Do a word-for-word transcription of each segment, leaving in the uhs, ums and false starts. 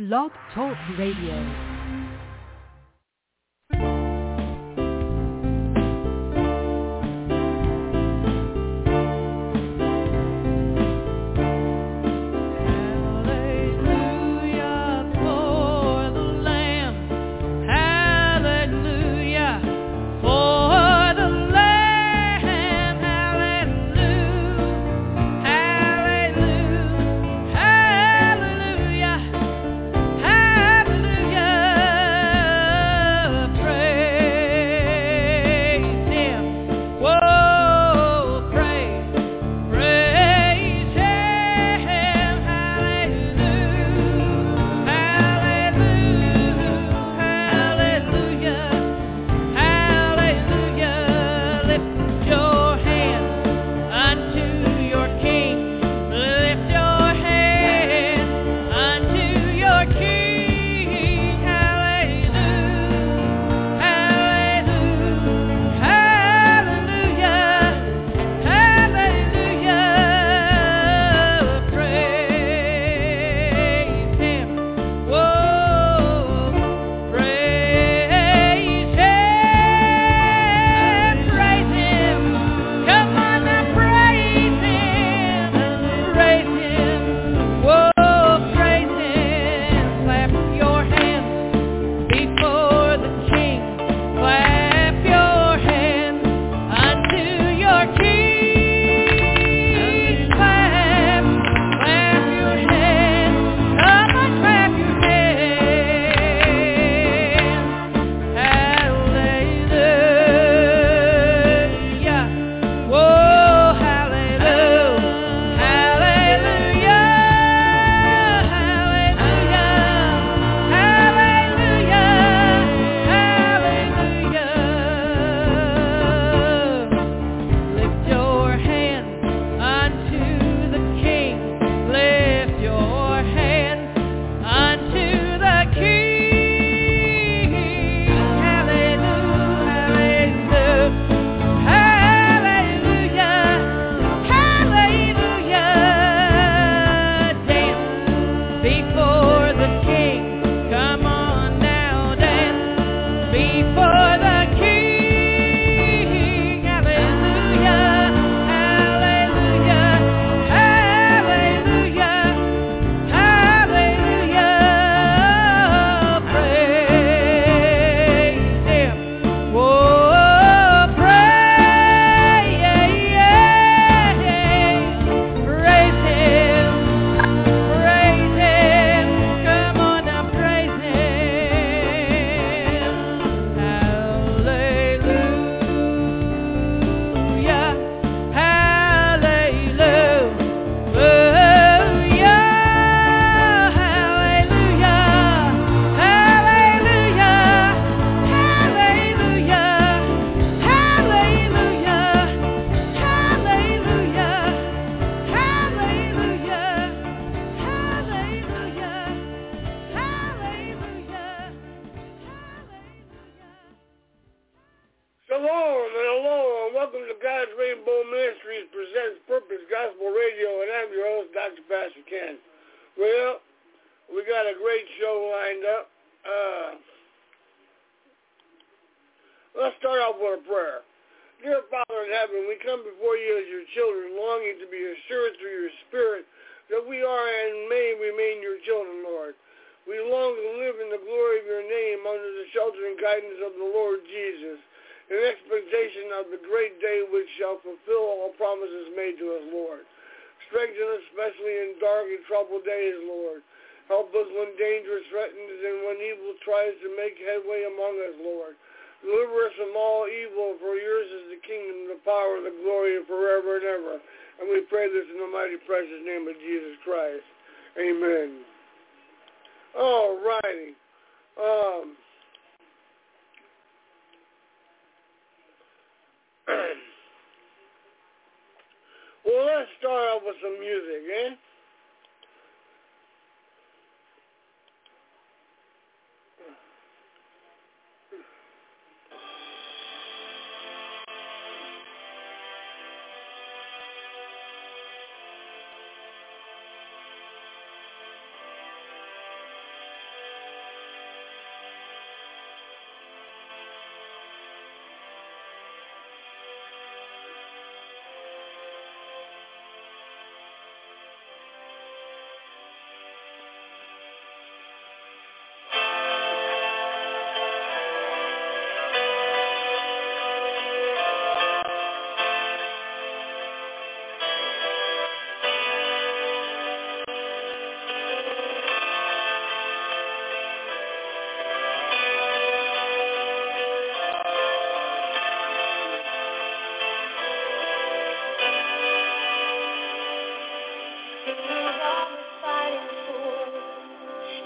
Blog Talk Radio.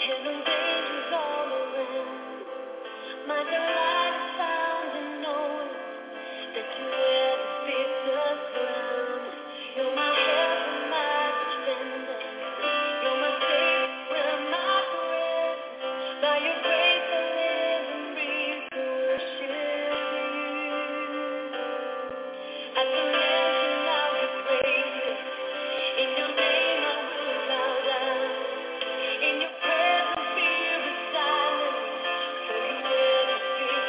Heaven's angels all around. My delight is found in knowing that you wear the victor's crown. You're my help and my defender. You're my savior and my friend. By your grace I live and breathe to worship you. At the mention of your praises, in your name I will bow down. In your presence fear is silent, for you wear the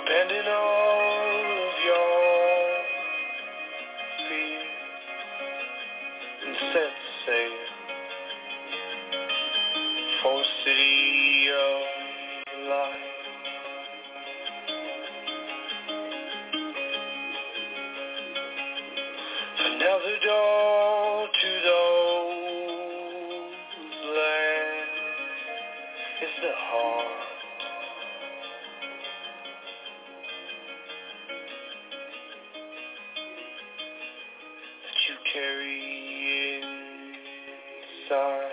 bending all of your fear and set sail for a city of light. Another door to those lands is the heart. That you carry inside.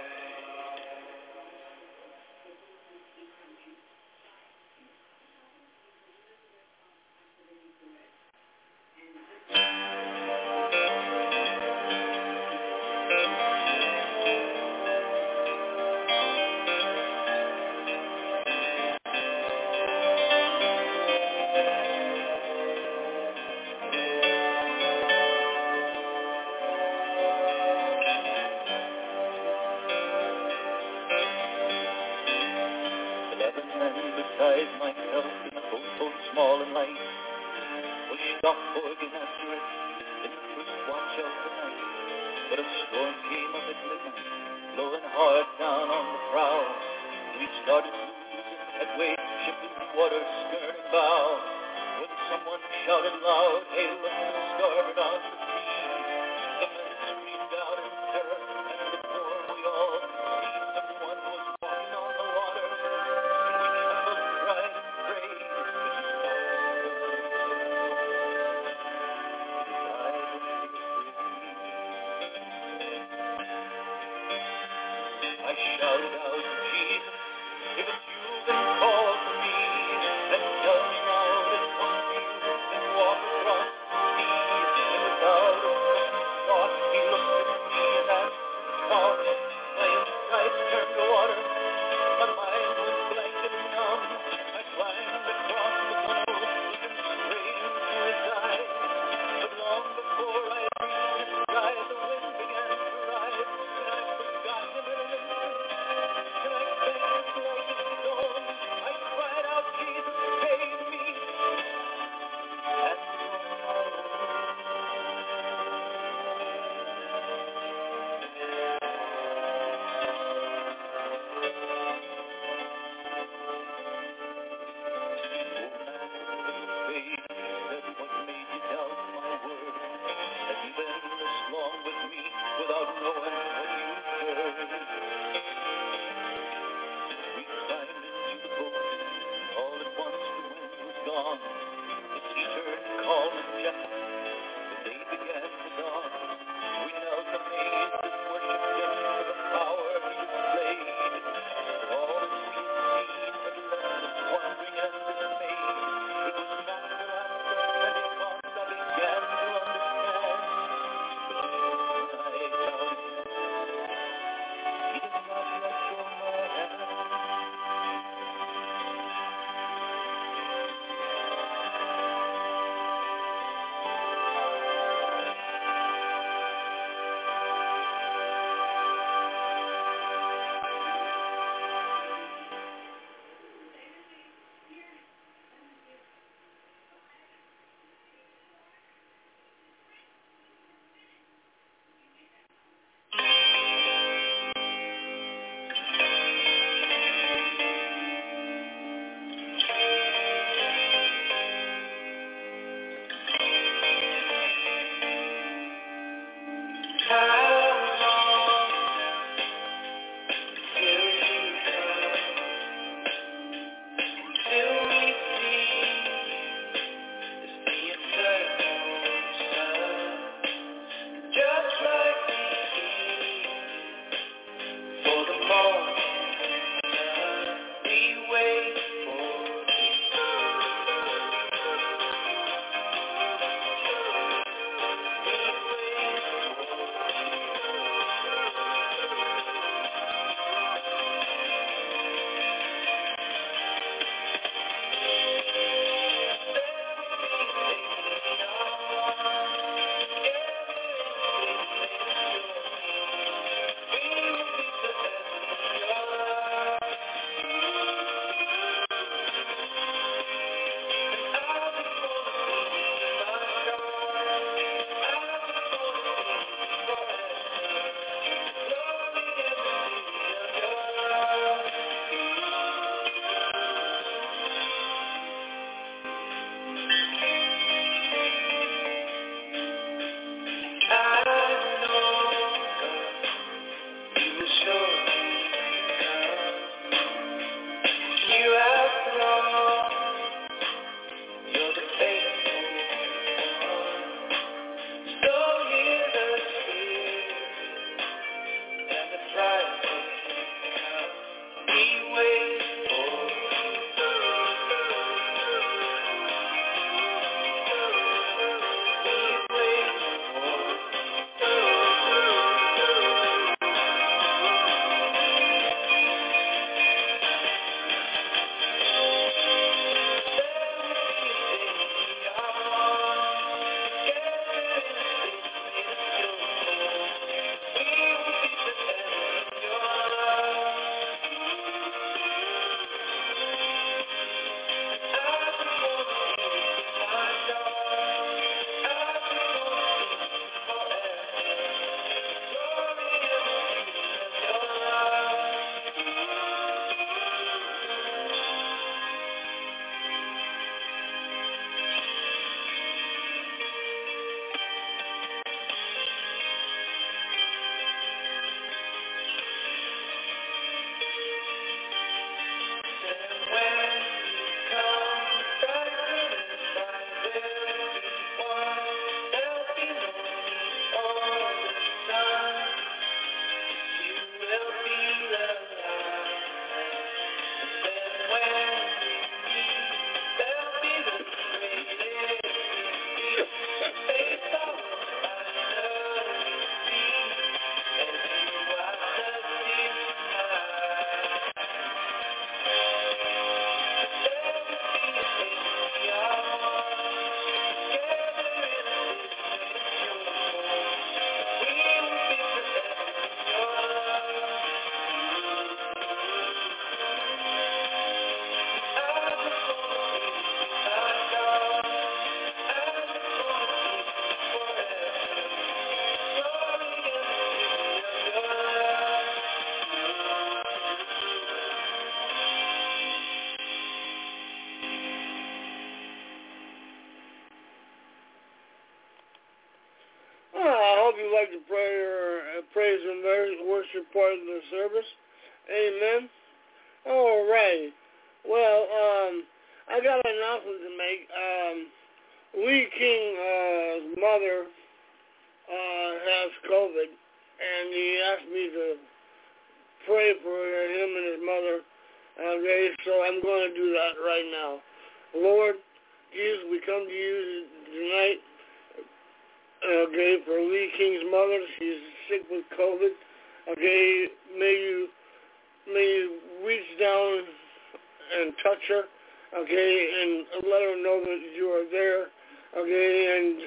part of the service. Amen. All right. Well, um, I got an announcement to make. Um, Lee King's uh, mother uh, has COVID, and he asked me to pray for him and his mother. Okay, so I'm going to do that right now. Lord Jesus, we come to you tonight, okay, for Lee King's mother. She's sick with COVID. Okay, may you may you reach down and touch her, okay, and let her know that you are there, okay, and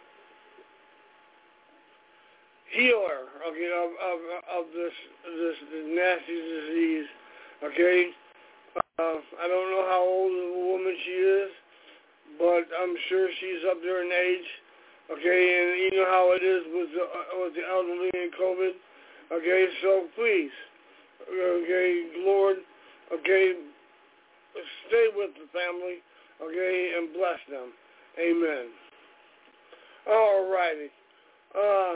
heal her, okay, of of, of this this nasty disease, okay. Uh, I don't know how old of a woman she is, but I'm sure she's up there in age, okay, and you know how it is with the, uh, with the elderly and COVID, okay, so please, okay, Lord, okay, stay with the family, okay, and bless them. Amen. All righty. Uh,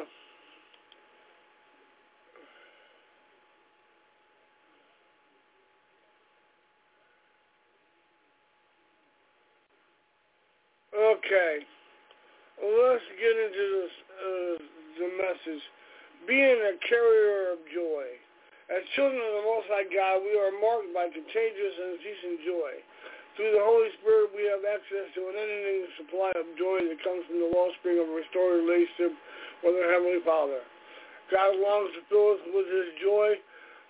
okay. Let's get into this, uh, the message. Being a carrier of joy. As children of the Most High God, we are marked by contagious and unceasing joy. Through the Holy Spirit, we have access to an unending supply of joy that comes from the wellspring of a restored relationship with our Heavenly Father. God longs to fill us with His joy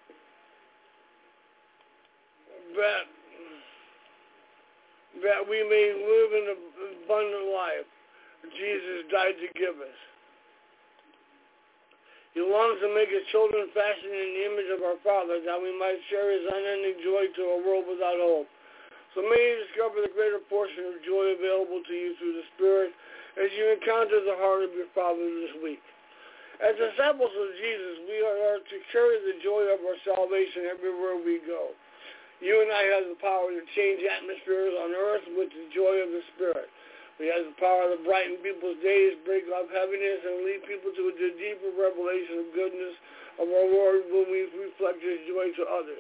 that, that we may live in an abundant life Jesus died to give us. He longs to make His children fashioned in the image of our Father, that we might share His unending joy to a world without hope. So may you discover the greater portion of joy available to you through the Spirit as you encounter the heart of your Father this week. As disciples of Jesus, we are to carry the joy of our salvation everywhere we go. You and I have the power to change atmospheres on earth with the joy of the Spirit. We have the power to brighten people's days, break off heaviness, and lead people to the deeper revelation of goodness of our Lord when we reflect His joy to others.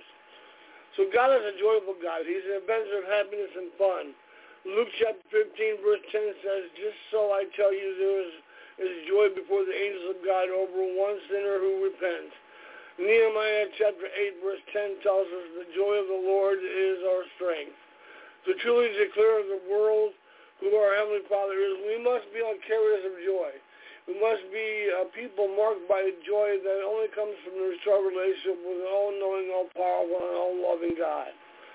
So God is a joyful God. He's an inventor of happiness and fun. Luke chapter fifteen, verse ten says, just so I tell you, there is, is joy before the angels of God over one sinner who repents. Nehemiah chapter eight, verse ten tells us, the joy of the Lord is our strength. To truly declare to the world who our Heavenly Father is, we must be on carriers of joy. We must be a people marked by joy that only comes from the restored relationship with an all-knowing, all-powerful, and all-loving God.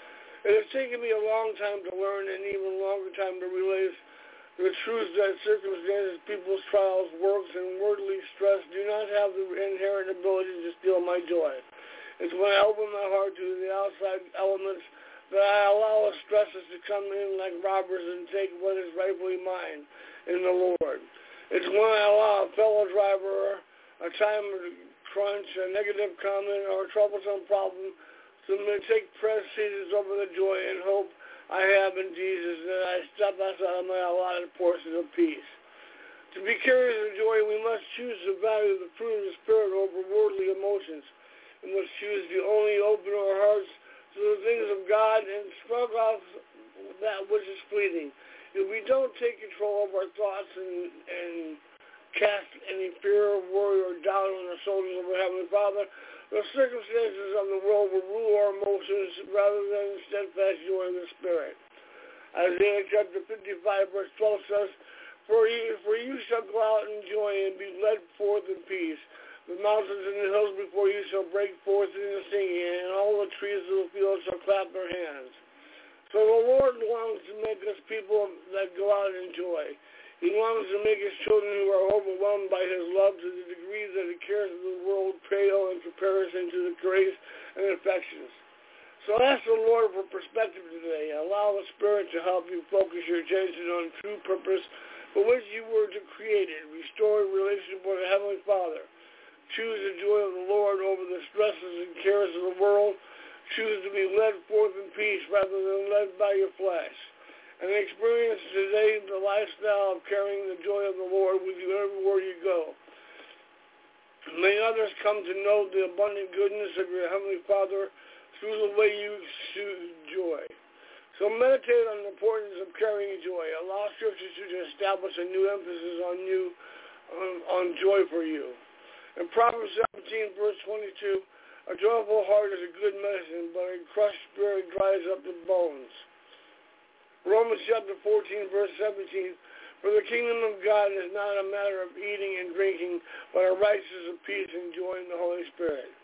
It has taken me a long time to learn, and even longer time to realize the truth that circumstances, people's trials, works, and worldly stress do not have the inherent ability to steal my joy. It's when I open my heart to the outside elements that I allow stresses to come in like robbers and take what is rightfully mine in the Lord. It's when I allow a fellow driver, a time crunch, a negative comment, or a troublesome problem to take precedence over the joy and hope I have in Jesus, that I step outside of my allotted portion of peace. To be carriers of joy, we must choose to value the fruit of the Spirit over worldly emotions. We must choose to only open our hearts to the things of God and scrub off that which is fleeting. If we don't take control of our thoughts and, and cast any fear, worry, or doubt on the shoulders of our Heavenly Father, the circumstances of the world will rule our emotions rather than steadfast joy in the Spirit. Isaiah chapter fifty-five, verse twelve says, For you, for you shall go out in joy and be led forth in peace. The mountains and the hills before you shall break forth into singing, and all the trees of the field shall clap their hands. So the Lord longs to make us people that go out in joy. He longs to make His children who are overwhelmed by His love to the degree that the cares of the world pale in comparison to the grace and affections. So ask the Lord for perspective today. Allow the Spirit to help you focus your attention on true purpose for which you were created. Restore a relationship with the Heavenly Father. Choose the joy of the Lord over the stresses and cares of the world. Choose to be led forth in peace rather than led by your flesh. And experience today the lifestyle of carrying the joy of the Lord with you everywhere you go. May others come to know the abundant goodness of your Heavenly Father through the way you exude joy. So meditate on the importance of carrying joy. Allow Scripture to establish a new emphasis on you, on, on joy for you. In Proverbs seventeen, verse twenty-two, a joyful heart is a good medicine, but a crushed spirit dries up the bones. Romans chapter fourteen, verse seventeen, for the kingdom of God is not a matter of eating and drinking, but a righteousness of peace and joy in the Holy Spirit.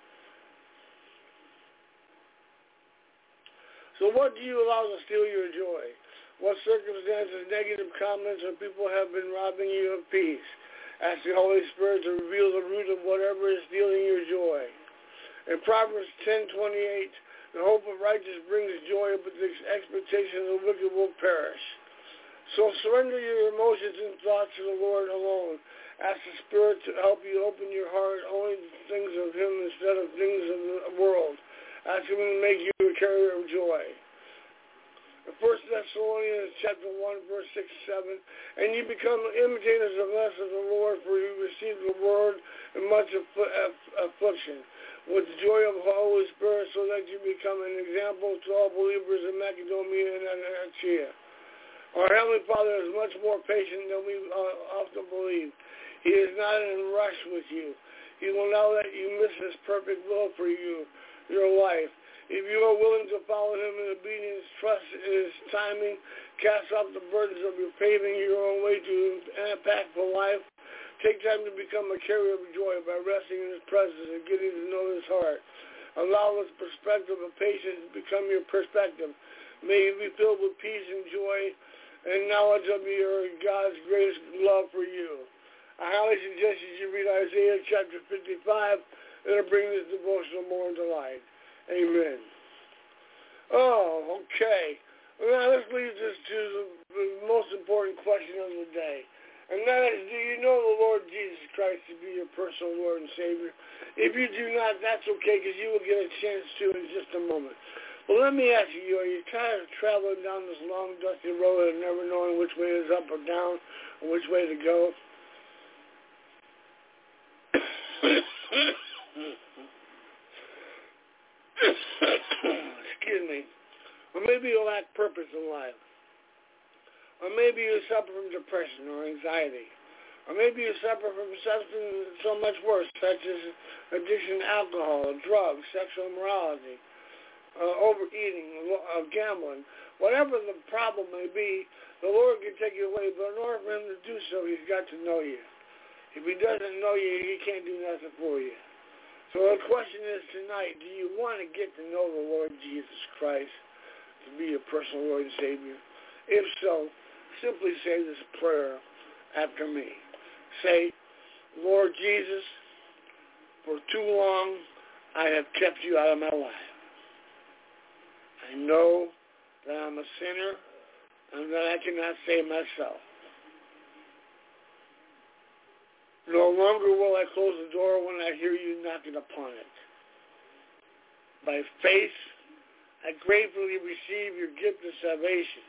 So what do you allow to steal your joy? What circumstances, negative comments, or people have been robbing you of peace? Ask the Holy Spirit to reveal the root of whatever is stealing your joy. In Proverbs ten twenty-eight, the hope of righteous brings joy, but the expectation of the wicked will perish. So surrender your emotions and thoughts to the Lord alone. Ask the Spirit to help you open your heart only to things of Him instead of things of the world. Ask Him to make you a carrier of joy. In First Thessalonians chapter one, verse six to seven, and you become imitators of us of the Lord, for you receive the word in much affl- aff- affliction, with the joy of the Holy Spirit, so that you become an example to all believers in Macedonia and Achaia. Our Heavenly Father is much more patient than we uh, often believe. He is not in a rush with you. He will not let you miss His perfect will for you, your life. If you are willing to follow Him in obedience, trust in His timing, cast off the burdens of your paving your own way to an impactful life, take time to become a carrier of joy by resting in His presence and getting to know His heart. Allow His perspective of patience to become your perspective. May you be filled with peace and joy and knowledge of your God's greatest love for you. I highly suggest that you read Isaiah chapter fifty-five. It'll bring this devotional more into light. Amen. Oh, okay. Now this leads us to the most important question of the day. And that is, do you know the Lord Jesus Christ to be your personal Lord and Savior? If you do not, that's okay, because you will get a chance to in just a moment. But let me ask you, are you tired of traveling down this long, dusty road and never knowing which way is up or down or which way to go? Excuse me. Or maybe you lack purpose in life. Or maybe you suffer from depression or anxiety. Or maybe you suffer from something so much worse, such as addiction to alcohol, drugs, sexual immorality, uh, overeating, uh, gambling. Whatever the problem may be, the Lord can take you away, but in order for Him to do so, He's got to know you. If He doesn't know you, He can't do nothing for you. So the question is tonight, do you want to get to know the Lord Jesus Christ to be your personal Lord and Savior? If so, simply say this prayer after me. Say, Lord Jesus, for too long I have kept you out of my life. I know that I'm a sinner and that I cannot save myself. No longer will I close the door when I hear you knocking upon it. By faith, I gratefully receive your gift of salvation.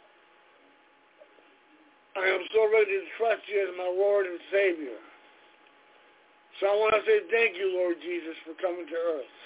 I am so ready to trust you as my Lord and Savior. So I want to say thank you, Lord Jesus, for coming to earth.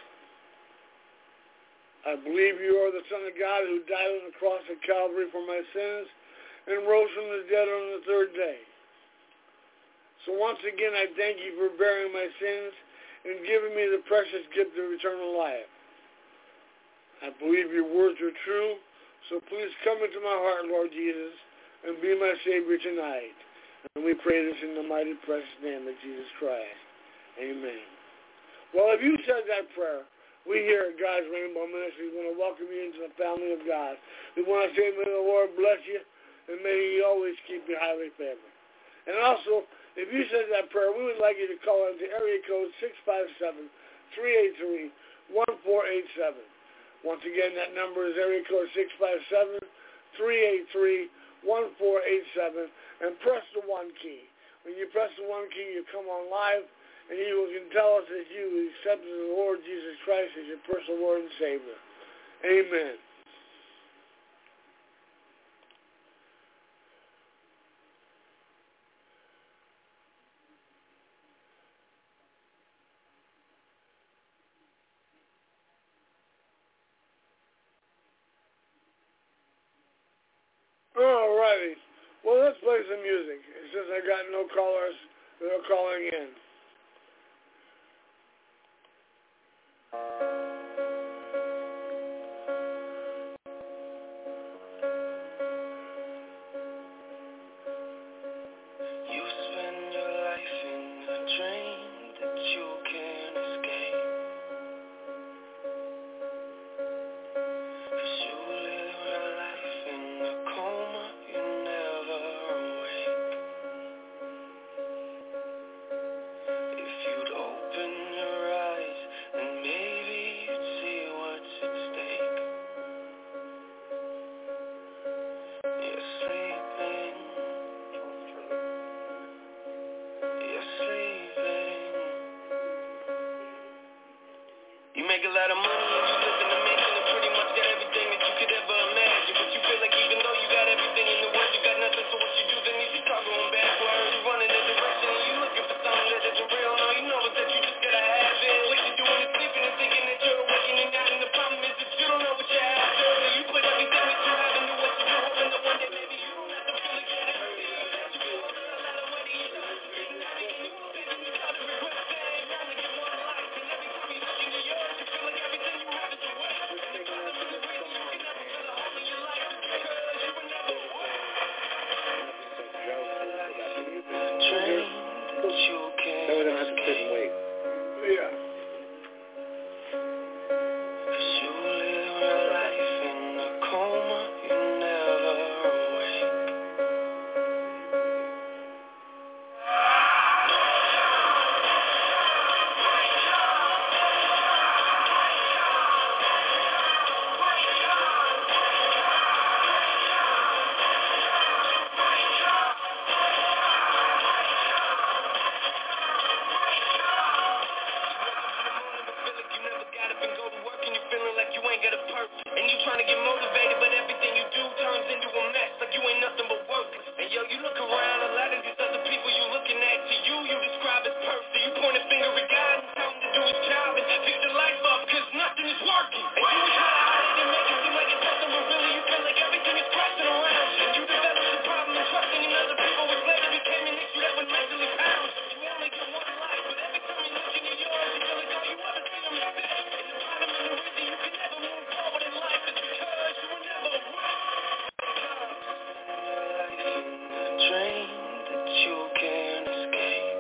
I believe you are the Son of God who died on the cross of Calvary for my sins and rose from the dead on the third day. So once again, I thank you for bearing my sins and giving me the precious gift of eternal life. I believe your words are true, so please come into my heart, Lord Jesus, and be my Savior tonight. And we pray this in the mighty precious name of Jesus Christ. Amen. Well, if you said that prayer, we here at God's Rainbow Ministries want to welcome you into the family of God. We want to say, may the Lord bless you, and may He always keep you highly favored. And also, if you said that prayer, we would like you to call into area code six five seven, three eight three, one four eight seven. Once again, that number is area code six five seven, three eight three, one four eight seven, and press the one key. When you press the one key, you come on live, and you can tell us that you accepted the Lord Jesus Christ as your personal Lord and Savior. Amen. righty. Well, let's play some music, since I got no callers that are calling in. You spend your life in a dream that you can't escape. 'Cause you live your life in a coma, you never awake. If you'd open your eyes, then maybe you'd see what's at stake. You're sleeping. You're sleeping. You make a lot of money and you live in a mansion and pretty much got everything that you could ever imagine. But you feel like even though you got everything in the world, you got nothing. So what you do then is you start going backwards. You run in a direction and you looking for something that isn't real. No, you know it's that you just gotta have it. What you doing is sleeping and thinking that you're awake and you're not. And the problem is that you don't know what you're after. So you put everything that you have into what you do, hoping that one day maybe you don't have to feel like you have to. You go a lot of money, you start to think, not even you know, baby, you start to regret saying, you only get one life. And every time you look into yours, you feel like everything you have is a waste. And the problem is the reason you can never feel a home in your life is because you were never awake. Train that you can't No, we don't have to sit and wait. Yeah. 'Cause you live your life in a coma, you never awake. Feel like you never got up and go to work and you feeling like you ain't got a purpose. And you trying to get motivated, but everything you do turns into a mess, like you ain't nothing but work. And yo, you look around, a lot of these other people you looking at, to you, you describe as perfect. You point a finger at God and tell him to do his job and fix your life up, cause nothing is working. And you try to hide it and make it seem like it's nothing, but really you feel like everything is crashing around you. You developed a problem and trusting in other people, which later became an issue that would mentally pound you. You only get one life, but every time you look into yours, you feel like all you ever see are mistakes. And the problem and the reason you can never move forward in life is because you were never awake. Train that you can't escape.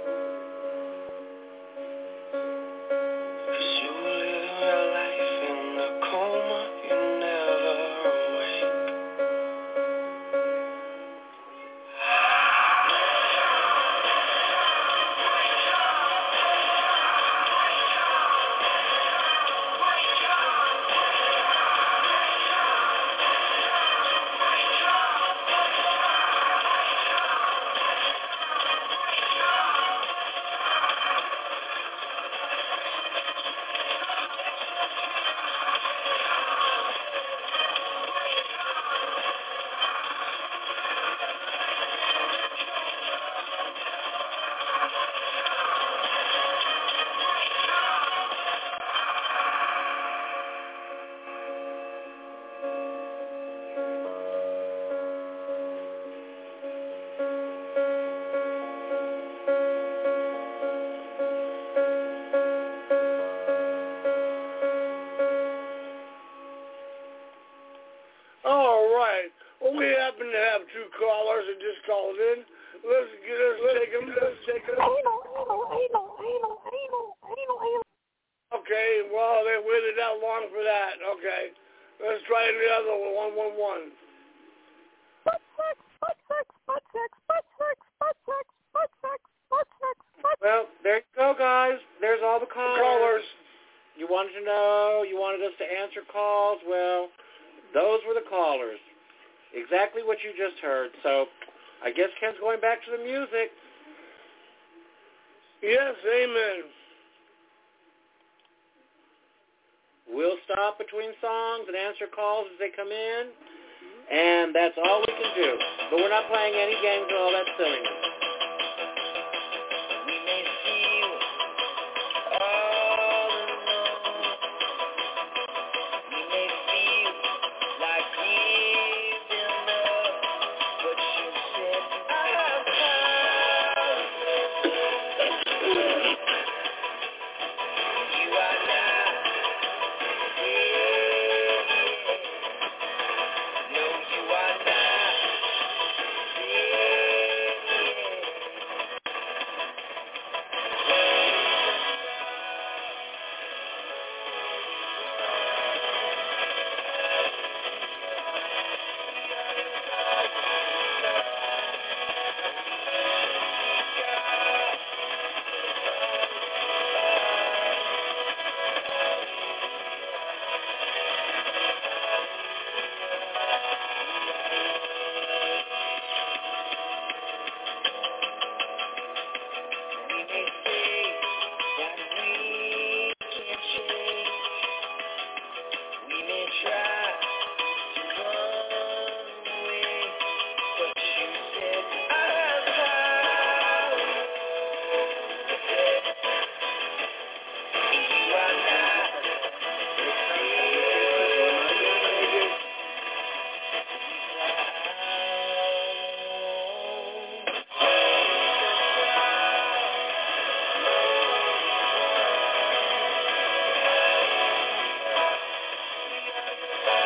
'Cause you live your life in a coma, you never awake. All right. Well, we happen to have two callers that just called in. Let's get us take them. Let's take them. Okay. Well, they waited that long for that. Okay. Let's try the other one. One, one, one. Well, there you go, guys. There's all the callers. Callers. You wanted to know, you wanted us to answer calls. Well, those were the callers. Exactly what you just heard. So I guess Ken's going back to the music. Yes, amen. We'll stop between songs and answer calls as they come in. And that's all we can do. But we're not playing any games or all that silliness. We may feel all alone. We may feel like giving up. Thank you.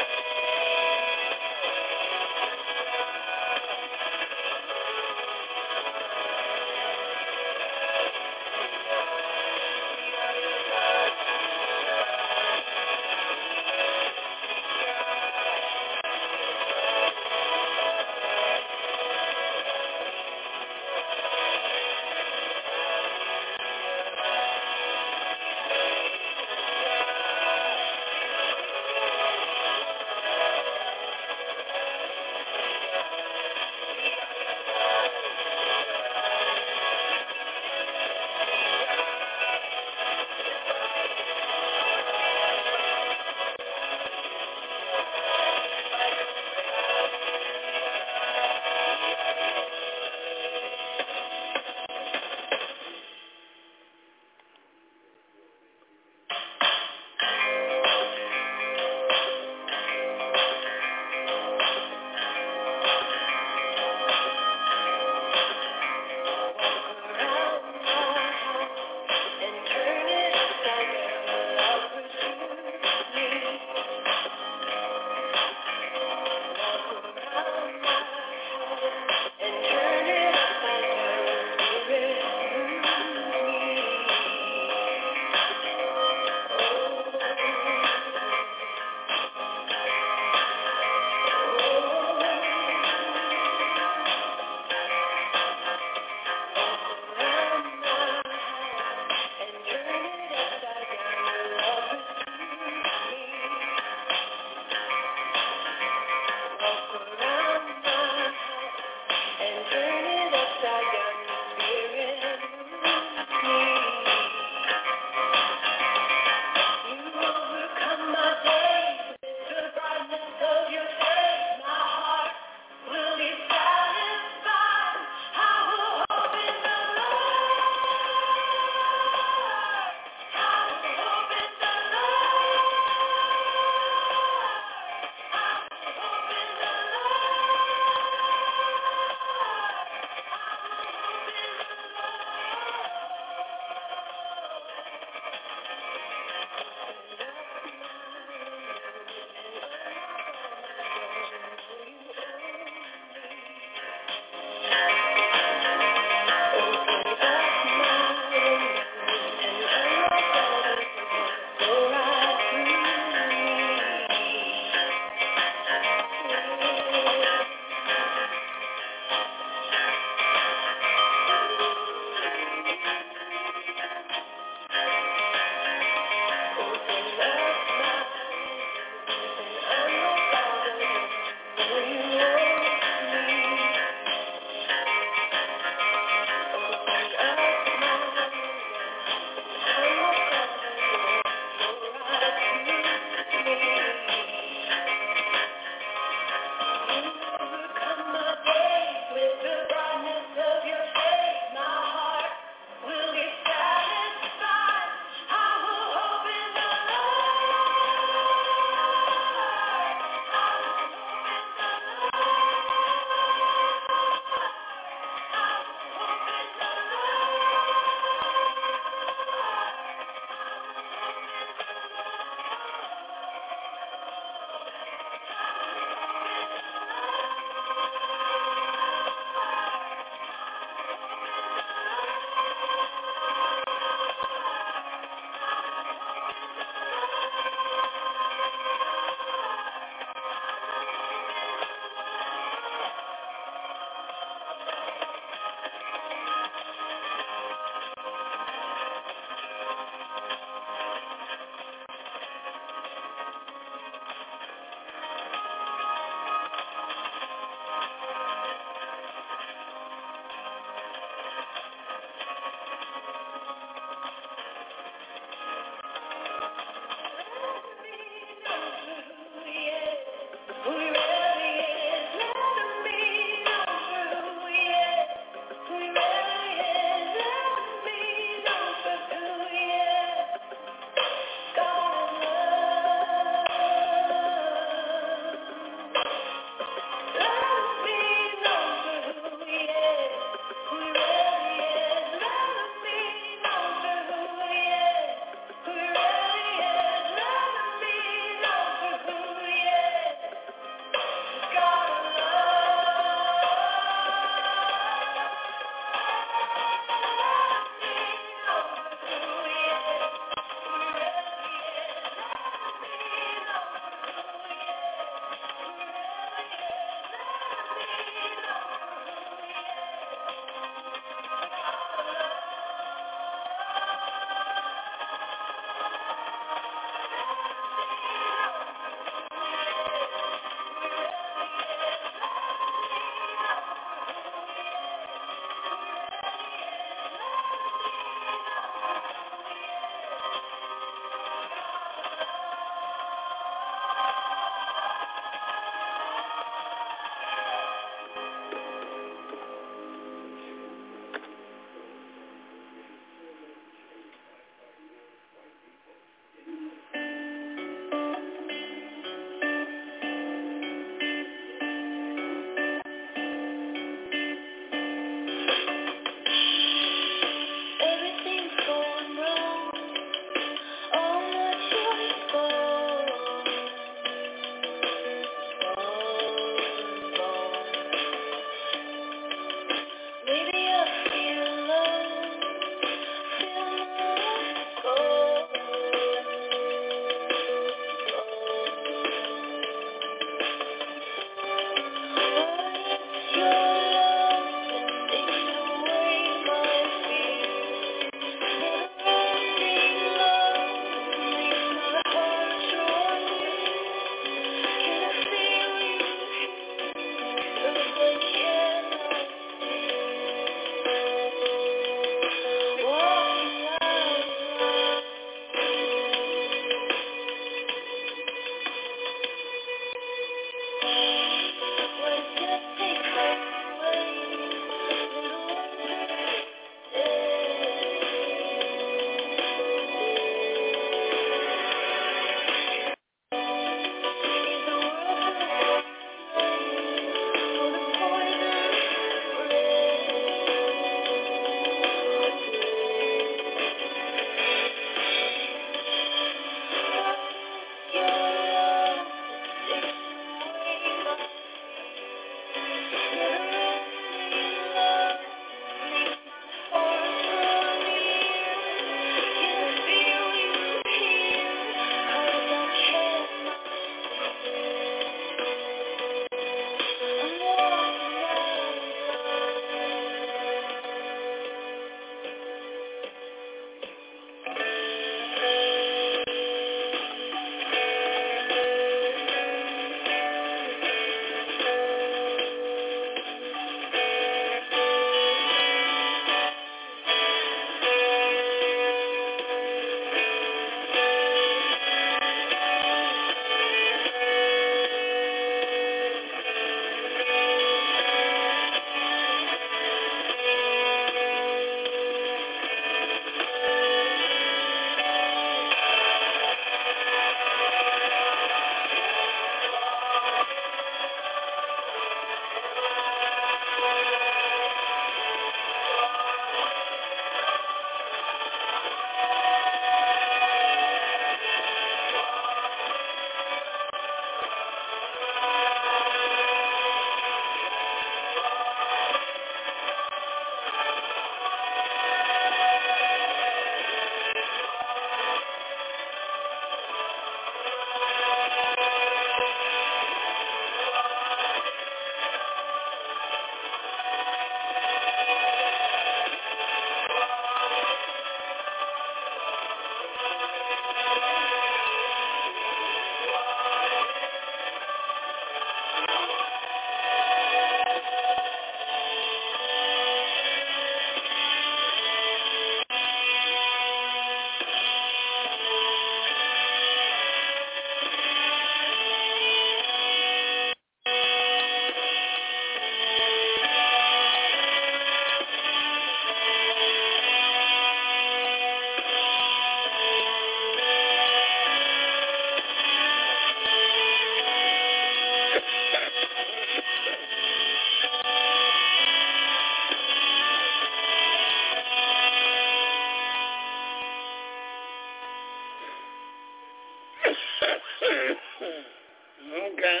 Okay.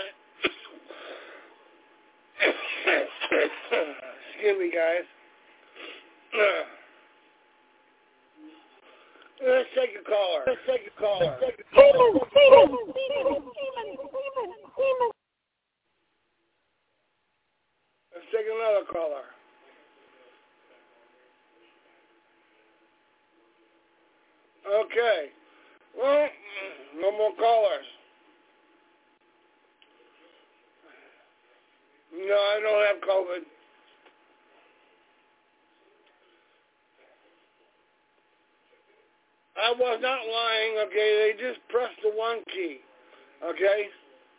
Excuse me, guys. Let's take a caller. Let's take a caller. Let's take a caller. Let's take another caller. Okay. Well, no more callers. No, I don't have COVID. I was not lying, okay? They just pressed the one key, okay?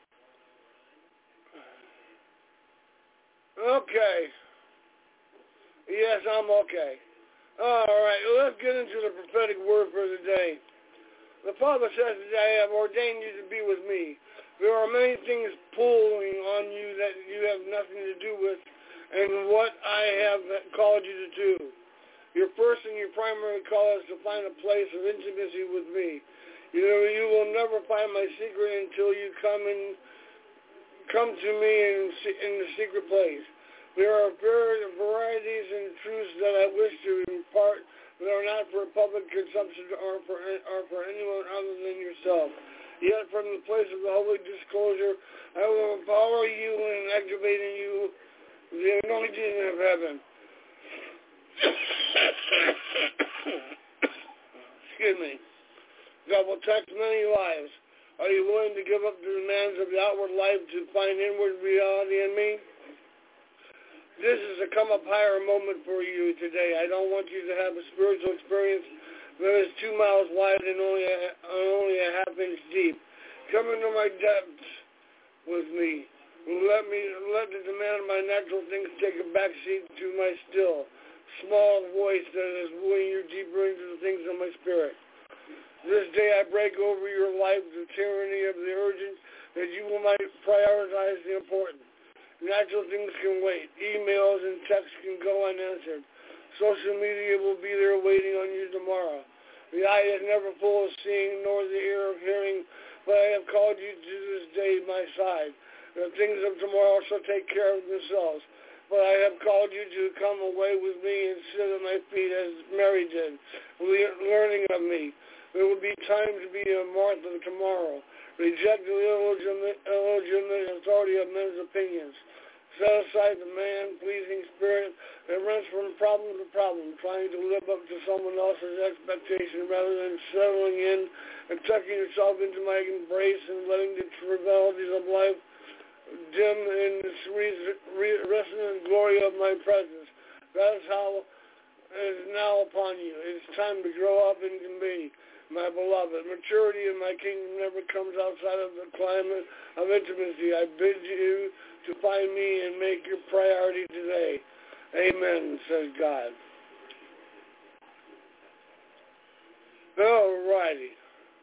Okay. Yes, I'm okay. All right, let's get into the prophetic word for the day. The Father says today, I have ordained you to be with me. There are many things pulling on you that you have nothing to do with and what I have called you to do. Your first and your primary call is to find a place of intimacy with me. You know, you will never find my secret until you come and come to me in, in the secret place. There are varieties and truths that I wish to impart that are not for public consumption or for or for anyone other than yourself. Yet from the place of the holy disclosure, I will empower you and activate in you the anointing of heaven. Excuse me. God will touch many lives. Are you willing to give up the demands of the outward life to find inward reality in me? This is a come up higher moment for you today. I don't want you to have a spiritual experience that is two miles wide and only a, only a half inch deep. Come into my depths with me. Let me let the demand of my natural things take a back seat to my still, small voice that is wooing you deeper into the things of my spirit. This day I break over your life the tyranny of the urgent that you will might prioritize the important. Natural things can wait. Emails and texts can go unanswered. Social media will be there waiting on you tomorrow. The eye is never full of seeing, nor the ear of hearing, but I have called you to this day my side. The things of tomorrow shall take care of themselves. But I have called you to come away with me and sit at my feet as Mary did, learning of me. There will be time to be a Martha tomorrow. Reject the illegitimate, illegitimate authority of men's opinions. Set aside the man-pleasing spirit that runs from problem to problem, trying to live up to someone else's expectation rather than settling in and tucking yourself into my embrace and letting the trivialities of life dim in the resonant glory of my presence. That is how it is now upon you. It is time to grow up and can be, my beloved. Maturity in my kingdom never comes outside of the climate of intimacy. I bid you to find me and make your priority today. Amen, says God. All righty.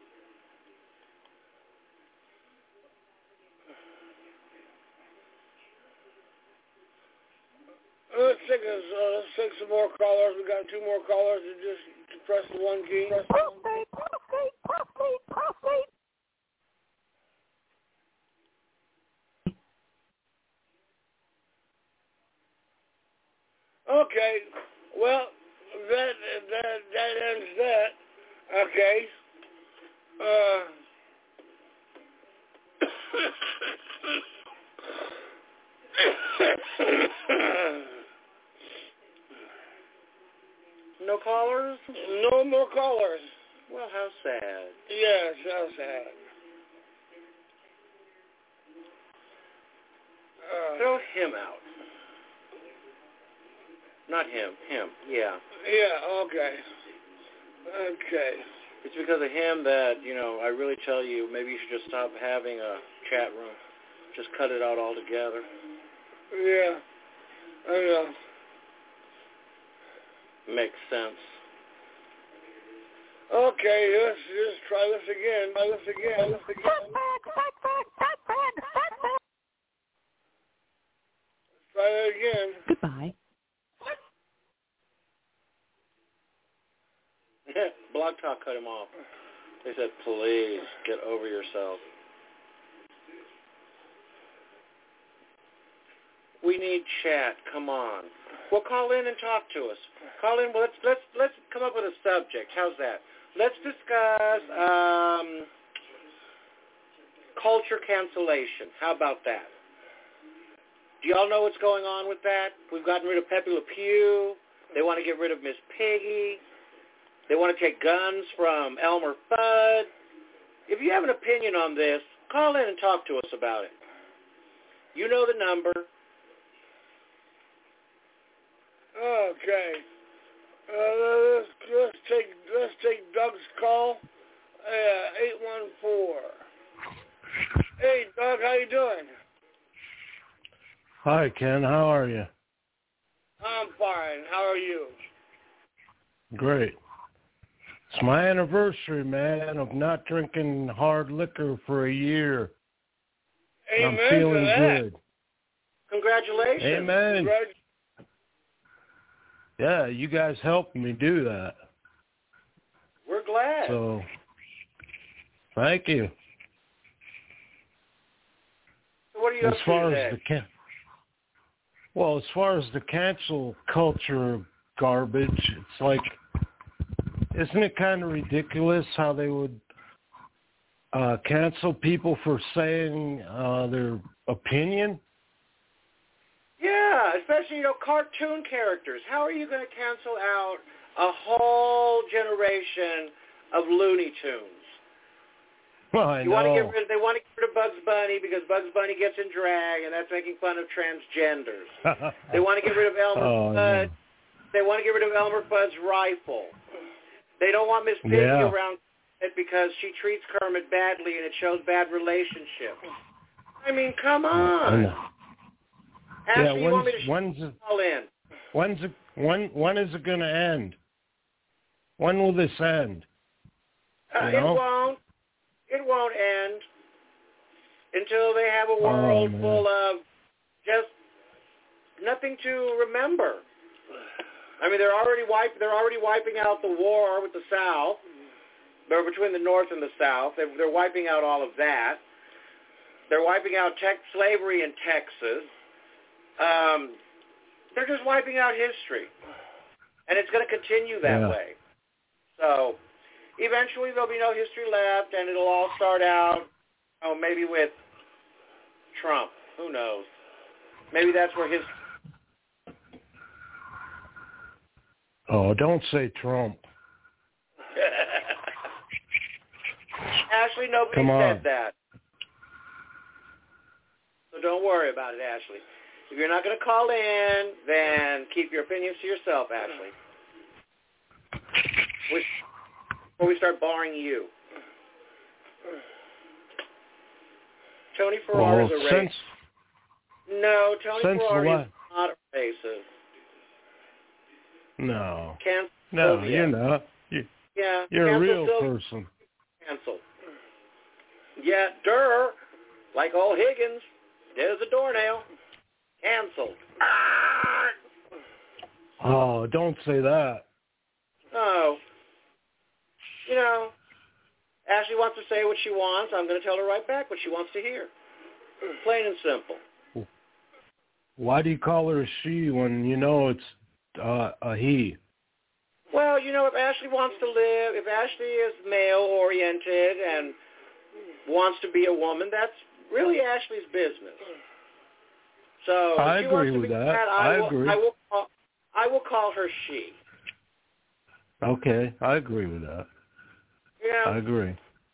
Let's take, a, uh, let's take some more callers. We got two more callers to just to press the one key. Prostate, prostate, prostate, prostate. Okay, well, that that that ends that. Okay. Uh. No callers? No more callers. Well, how sad. Yes, how sad. Uh, Throw him out. Not him. Him. Yeah. Yeah, okay. Okay. It's because of him that, you know, I really tell you, maybe you should just stop having a chat room. Just cut it out altogether. Yeah. I know. Makes sense. Okay, let's just try this again. Try this again. This again. Let's try that again. Goodbye. Blog Talk cut him off. They said, please, get over yourself. need chat. Come on. Well, call in and talk to us. Call in. Well, let's let's let's come up with a subject. How's that? Let's discuss um, culture cancellation. How about that? Do y'all know what's going on with that? We've gotten rid of Pepe Le Pew. They want to get rid of Miss Piggy. They want to take guns from Elmer Fudd. If you have an opinion on this, call in and talk to us about it. You know the number. Okay. Uh, let's, let's take let's take Doug's call. Uh, eight one four. Hey, Doug, how you doing? Hi, Ken. How are you? I'm fine. How are you? Great. It's my anniversary, man, of not drinking hard liquor for a year. Amen I'm feeling to that. good. Congratulations. Amen. Congrat- Yeah, you guys helped me do that. We're glad. So, thank you. So what are you As up far to as today? the can, well, as far as the cancel culture garbage, it's like, isn't it kind of ridiculous how they would uh, cancel people for saying uh, their opinion? Yeah, especially, you know, cartoon characters. How are you going to cancel out a whole generation of Looney Tunes? Well, I you know. want to get rid, they want to get rid of Bugs Bunny because Bugs Bunny gets in drag, and that's making fun of transgenders. They want to get rid of Elmer oh, Fudd. no. They want to get rid of Elmer Fudd's rifle. They don't want Miss Piggy Yeah. around because she treats Kermit badly, and it shows bad relationships. I mean, come on. Yeah, Ashley, you when's, want me to sh- when's, it, call in? when's it, when, when is it going to end? When will this end? Uh, You it know? won't. It won't end until they have a world Oh, full of just nothing to remember. I mean, they're already wipe, They're already wiping out the war with the South, or between the North and the South. They're, they're wiping out all of that. They're wiping out tech slavery in Texas. Um, they're just wiping out history, and it's going to continue that Yeah. way. So eventually there'll be no history left, and it'll all start out, oh, maybe with Trump. Who knows? Maybe that's where his... Oh, don't say Trump. Ashley, nobody Come said on. that. So don't worry about it, Ashley. If you're not going to call in, then keep your opinions to yourself, Ashley. We, before we start barring you. Tony Farrar is Well, a racist. since, No, Tony since Farrar what? is not a racist. No. Cancel No, Sylvia. you're not. You, Yeah, you're a cancel real Sylvia. person. Cancel. Yeah, Durr, like old Higgins, there's a doornail. Canceled. Oh, don't say that. Oh. You know, Ashley wants to say what she wants. I'm going to tell her right back what she wants to hear. Plain and simple. Why do you call her a she when you know it's uh, a he? Well, you know, if Ashley wants to live, if Ashley is male-oriented and wants to be a woman, that's really Ashley's business. So if I she agree wants to with be that. that, I, I will, agree. I will call, I will call her she. Okay, I agree with that. Yeah. I agree.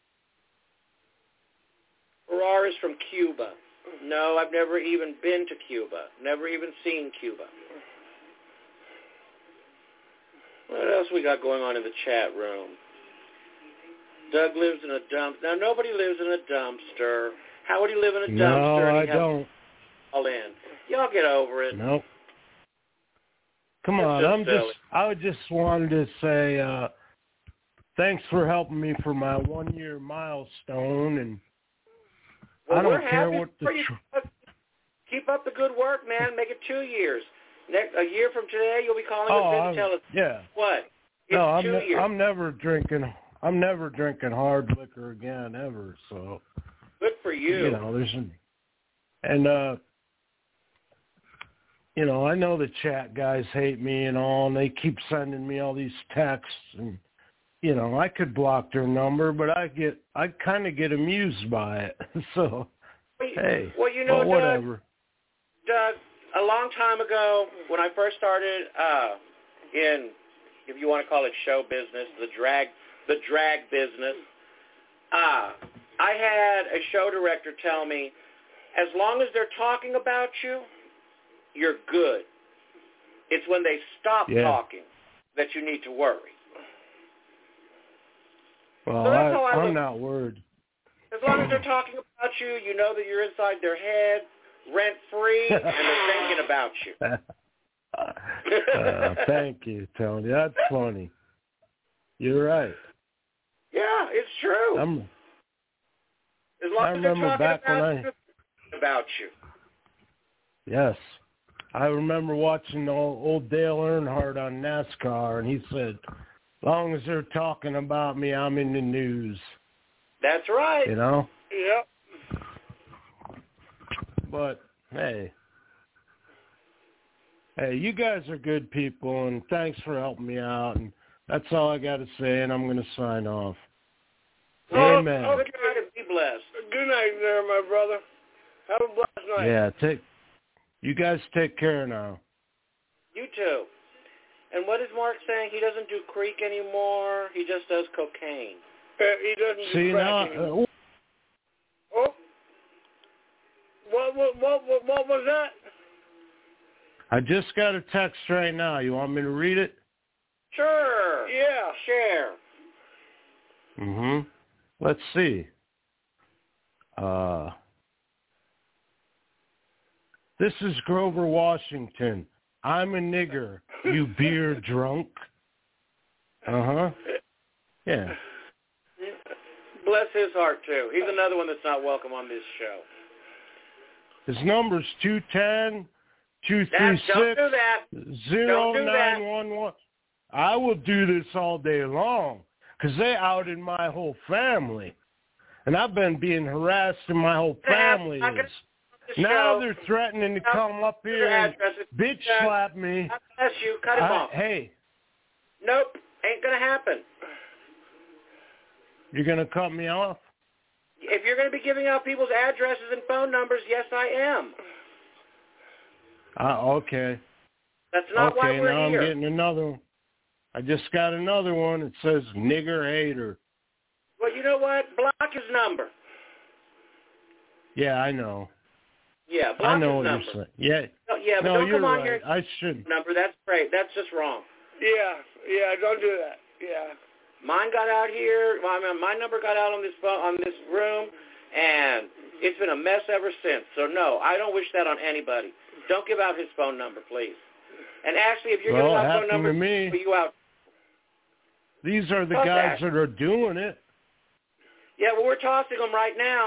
Farrar is from Cuba. No, I've never even been to Cuba. Never even seen Cuba. What else we got going on in the chat room? Doug lives in a dump. Now, nobody lives in a dumpster. How would he live in a No, dumpster? and I he has don't. all in. Y'all get over it. Nope. Come That's on, just I'm silly. just. I just wanted to say uh, thanks for helping me for my one-year milestone, and Well, I don't we're care happy what the. for you. Tr- Keep up the good work, man. Make it two years. Next, a year from today, you'll be calling oh, us in to I'm, tell us yeah. what. It's No, I'm. two Ne- years. I'm never drinking. I'm never drinking hard liquor again, ever. So. Good for you. You know, there's. An, and uh, you know, I know the chat guys hate me and all, and they keep sending me all these texts, and, you know, I could block their number, but I get, I kind of get amused by it. So, well, hey, well, you know, well, whatever. Doug, Doug, a long time ago, when I first started uh, in, if you want to call it show business, the drag, the drag business, uh, I had a show director tell me, as long as they're talking about you, you're good. It's when they stop yeah. talking that you need to worry. Well, so that's I, how I I'm look. not worried. As long as they're talking about you, you know that you're inside their head, rent-free, and they're thinking about you. uh, thank you, Tony. That's funny. You're right. Yeah, it's true. I'm, as long I as they're remember talking back about, when I, you, about you. Yes. I remember watching old, old Dale Earnhardt on NASCAR, and he said, as long as they're talking about me, I'm in the news. That's right. You know? Yep. But, hey. Hey, you guys are good people, and thanks for helping me out. And that's all I got to say, and I'm going to sign off. Oh, Amen. Oh, good night and be blessed. Good night there, my brother. Have a blessed night. Yeah, take, you guys take care now. You too. And what is Mark saying? He doesn't do Creek anymore. He just does cocaine. Uh, he doesn't See, do crack now, anymore. uh, Oh. What, what, what, what, what was that? I just got a text right now. You want me to read it? Sure. Yeah. Share. Mm-hmm. Let's see. Uh, this is Grover Washington. I'm a nigger, you beer drunk. Uh-huh. Yeah. Bless his heart, too. He's another one that's not welcome on this show. His number's two one zero, two three That's, don't six, do that. zero Don't do nine one one. I will do this all day long because they outed my whole family. And I've been being harassed in my whole family. I'm gonna- Now show. they're threatening to come up here and bitch slap me. God bless you. Cut him I, off. hey. Nope. Ain't going to happen. You're going to cut me off? If you're going to be giving out people's addresses and phone numbers, yes, I am. Uh, okay. That's not okay, why we're now here. I'm getting another one. I just got another one. It says nigger hater. Well, you know what? Block his number. Yeah, I know. Yeah, block I know his what number. you're saying. Yeah. No, yeah, but no, don't you're come on right. here. I shouldn't. Number. That's great. That's just wrong. Yeah, yeah, don't do that. Yeah. Mine got out here. Well, I mean, my number got out on this phone, on this room, and it's been a mess ever since. So no, I don't wish that on anybody. Don't give out his phone number, please. And actually, if you're Well, giving it out phone happened to numbers, me. put you out. These are the Fuck guys that. that are doing it. Yeah, well, we're tossing them right now.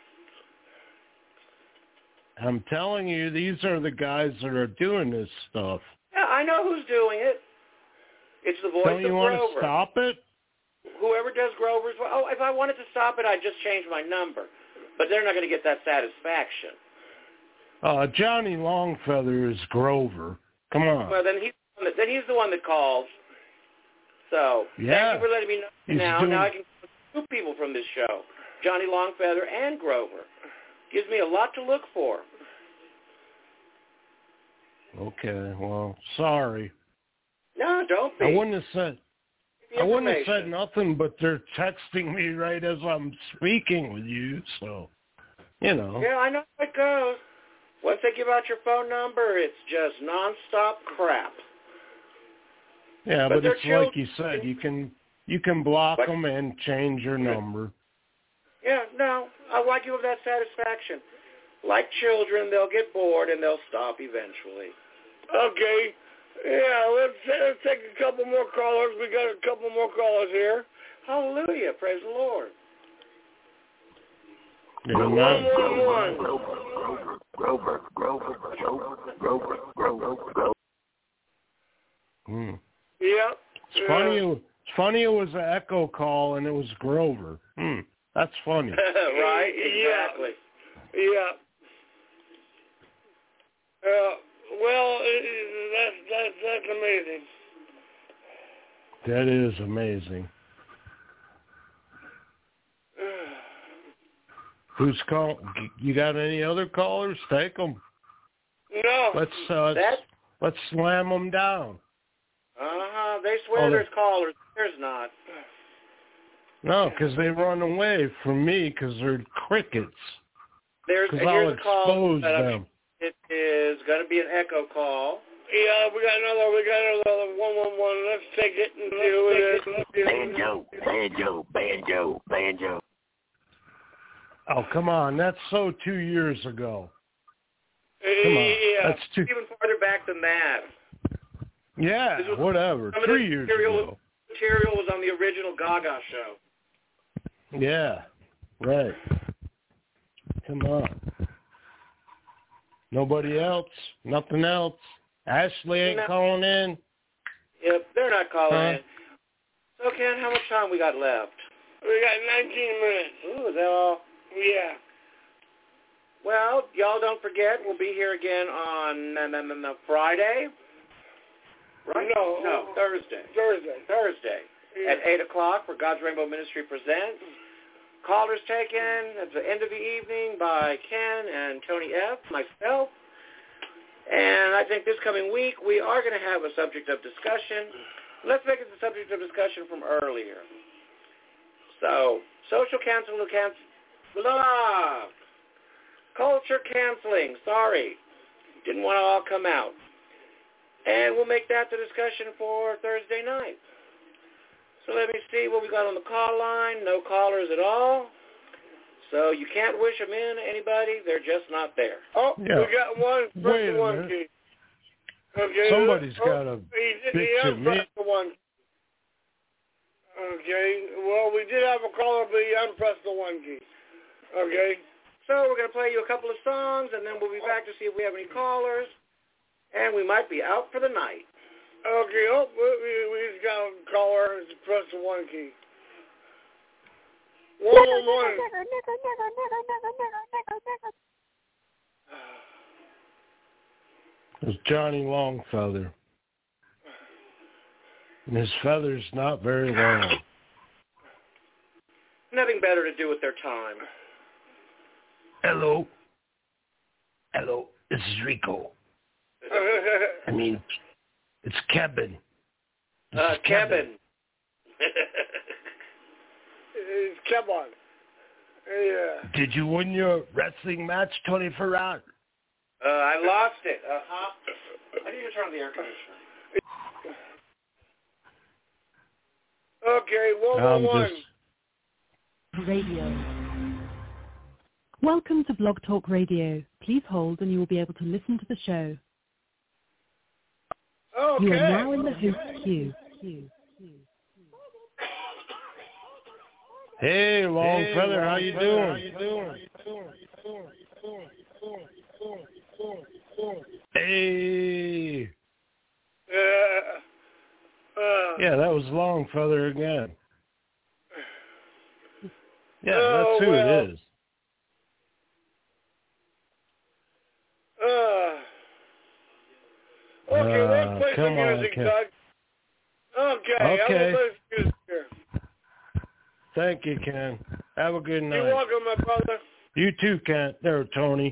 I'm telling you, these are the guys that are doing this stuff. Yeah, I know who's doing it. It's the voice Don't you of want Grover. to stop it? Whoever does Grover's, oh, if I wanted to stop it, I'd just change my number. But they're not going to get that satisfaction. Uh, Johnny Longfeather is Grover. Come on. Well, then he's the one that, then he's the one that calls. So Yeah. thank you for letting me know He's now. doing- Now I can call two people from this show, Johnny Longfeather and Grover. Gives me a lot to look for. Okay, well, sorry. No, don't be. I wouldn't have said The I wouldn't have information. said nothing, but they're texting me right as I'm speaking with you, so you know. Yeah, I know how it goes. Once they give out your phone number, it's just nonstop crap. Yeah, But but, they're it's like you children. said, you can you can block But- them and change your number. Yeah, no, I want you of that satisfaction. Like children, they'll get bored and they'll stop eventually. Okay. Yeah, let's, let's take a couple more callers. We got a couple more callers here. Hallelujah, praise the Lord. Amen. One, one, one. Grover, Grover, Grover, Grover, Grover, Grover. Hmm. Yeah. It's funny. It, it's funny. It was an echo call and it was Grover. Hmm. That's funny. Right? Yeah. Exactly. Yeah. Uh, Well, it, it, that's that's that's amazing. That is amazing. Who's call? You got any other callers? Take them. No. Let's uh, That? let's slam them down. Uh-huh. They swear Oh, there's callers. There's not. No, because they run away from me because they're crickets. There's Because and I'll here's a call. expose that I'm- them. It is going to be an echo call. Yeah, we got another. We got another one one one. Let's take it and deal with it. Banjo, banjo, banjo, banjo. Oh, come on. That's so two years ago. Come on. Yeah. That's two. Even farther back than that. Yeah, This was- whatever. some of the Three years material- ago. Material was on the original Gaga show. Yeah, right. Come on. Nobody else? Nothing else? Ashley ain't No. calling in? Yep, they're not calling Huh? in. So, Ken, how much time we got left? We got nineteen minutes. Ooh, is that all? Yeah. Well, y'all don't forget, we'll be here again on no, no, no, no, Friday. Right? No. No, Thursday. Thursday. Thursday Yeah. at eight o'clock for God's Rainbow Ministry Presents. Callers taken at the end of the evening by Ken and Tony F., myself. And I think this coming week we are going to have a subject of discussion. Let's make it the subject of discussion from earlier. So, social cancel, cancel, blah. Culture canceling, sorry. Didn't want to all come out. And we'll make that the discussion for Thursday night. So let me see what we got on the call line. No callers at all. So you can't wish them in, anybody. They're just not there. Oh, Yeah. we got one. Press Wait the a one minute. key. Okay. Somebody's oh, got a he, he bitch at me. unpressed the one. Okay. Well, we did have a caller, but he unpressed the one key. Okay. So we're going to play you a couple of songs, and then we'll be back to see if we have any callers. And we might be out for the night. Okay. Oh, we, we, we just got a caller. Just press the one key. One one one. It's Johnny Longfeather. And his feather's not very long. Nothing better to do with their time. Hello. Hello. This is Rico. I mean, it's Kevin. This Uh, is Kevin. It's Kevin. Yeah. Did you win your wrestling match, Tony Ferrat? Uh, I lost it. Uh-huh. I need to turn on the air conditioner. Okay, one I'm one one. just Radio. Welcome to Blog Talk Radio. Please hold and you will be able to listen to the show. Okay. You are now in the host queue. queue. Hey, Longfeather, how you doing? How you doing? Hey. Uh, uh, Yeah, that was Longfeather again. Yeah, Oh, that's who well. it is. uh, okay, Uh, let's play some come on, music, Kev. Doug. Okay, Okay. I'm going to play some music here. Thank you, Ken. Have a good night. You're welcome, my brother. You too, Ken. There, Tony.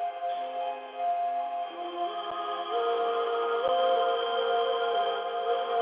Oh,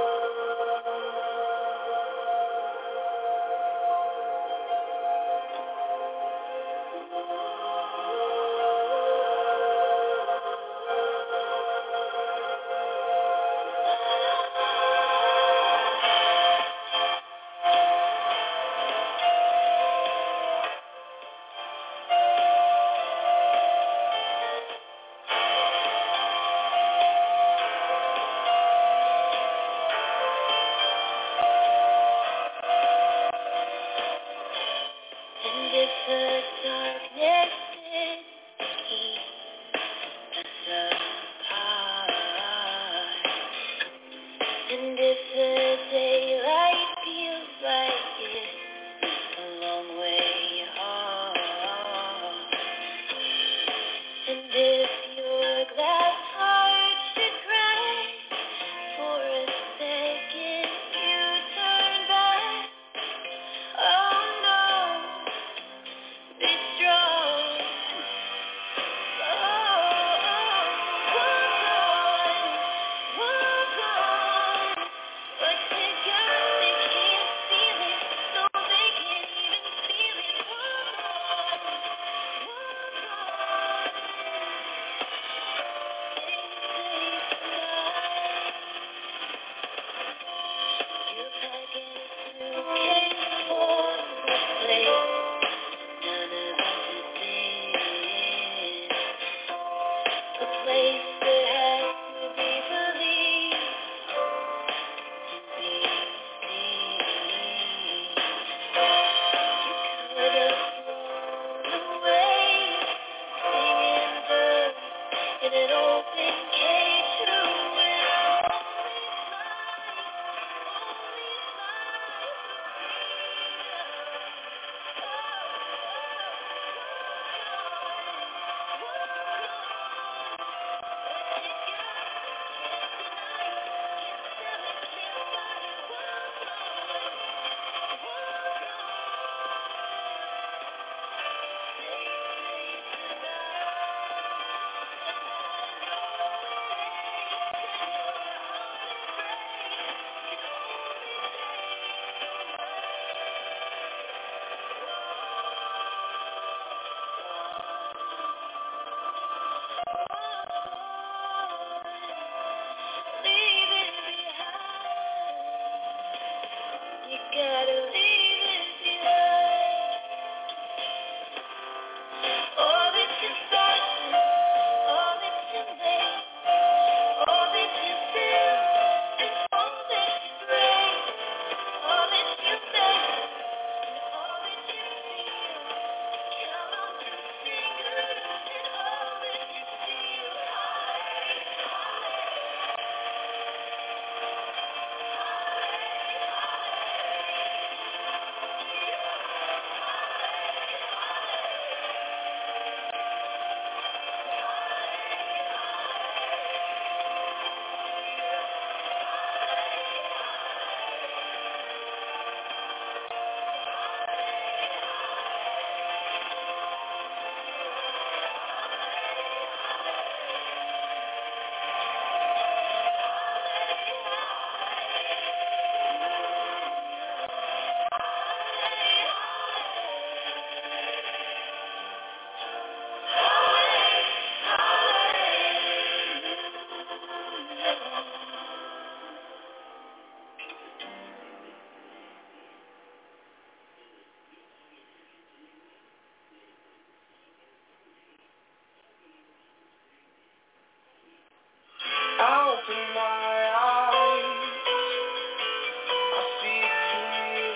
open my eyes, I see clear.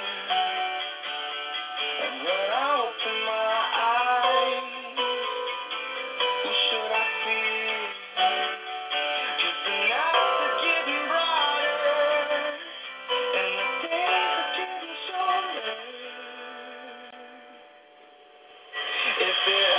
And when I open my eyes, who should I see? 'Cause the nights are getting brighter, and the days are getting shorter. If it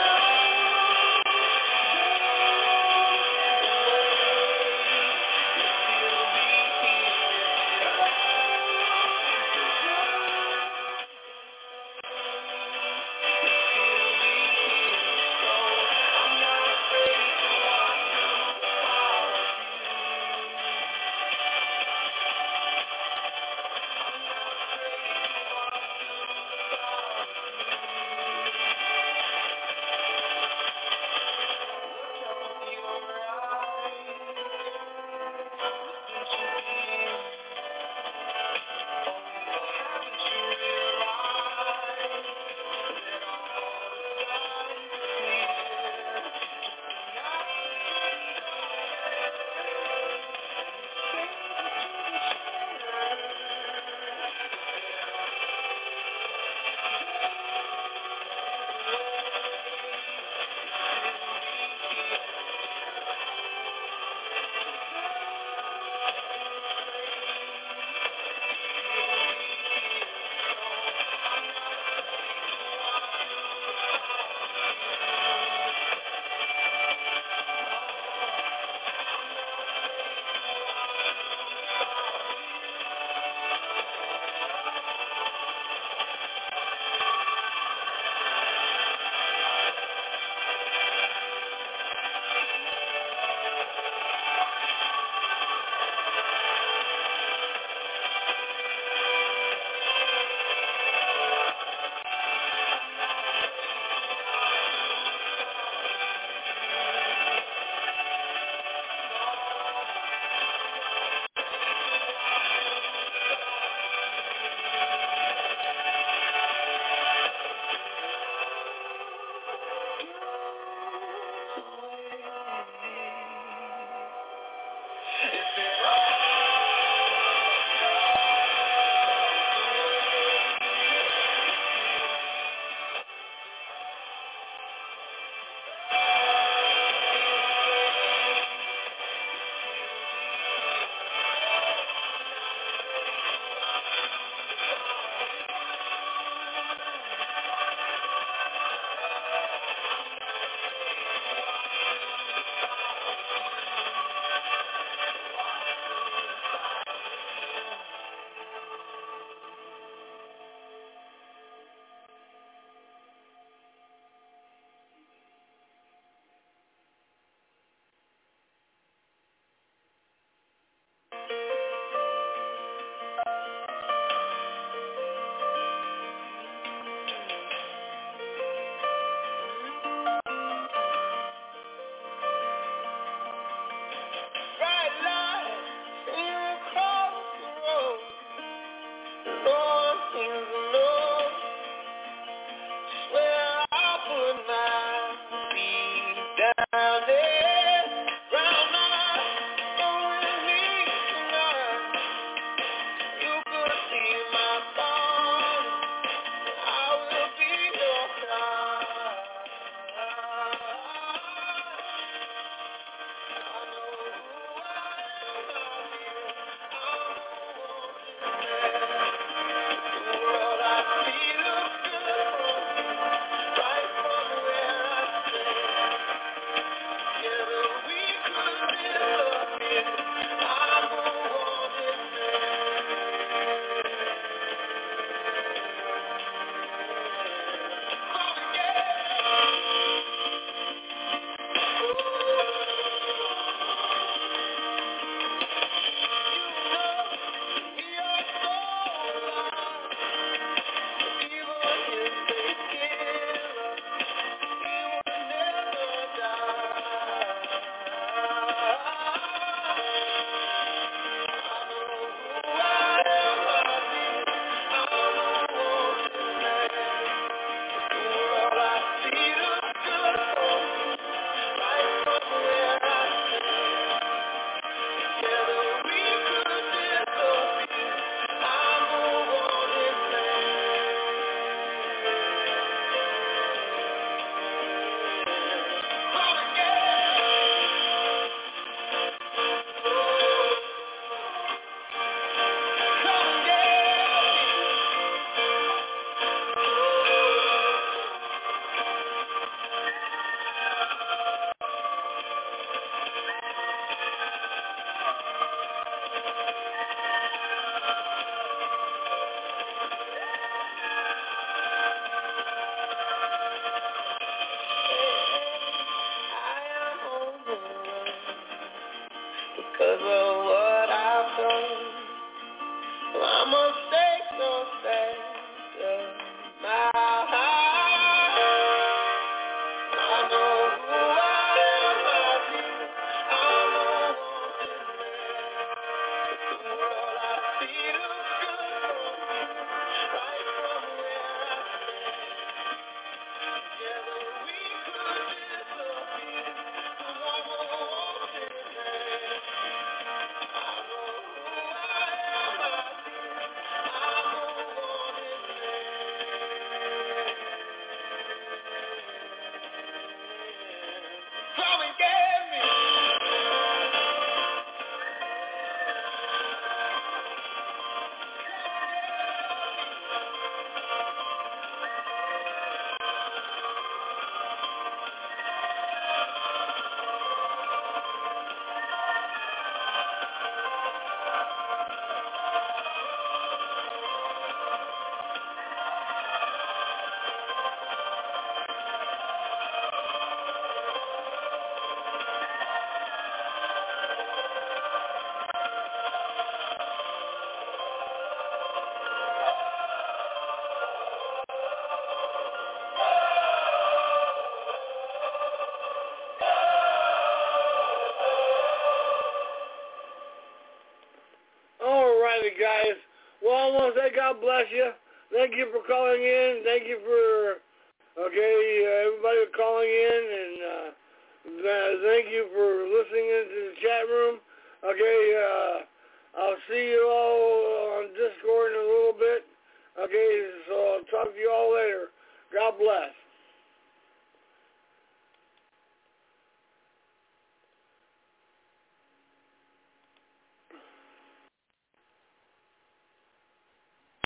Guys, well, I want to say God bless you. Thank you for calling in. Thank you for, okay, uh, everybody calling in, and uh, uh, thank you for listening into the chat room. Okay, uh, I'll see you all on Discord in a little bit. Okay, so I'll talk to you all later. God bless.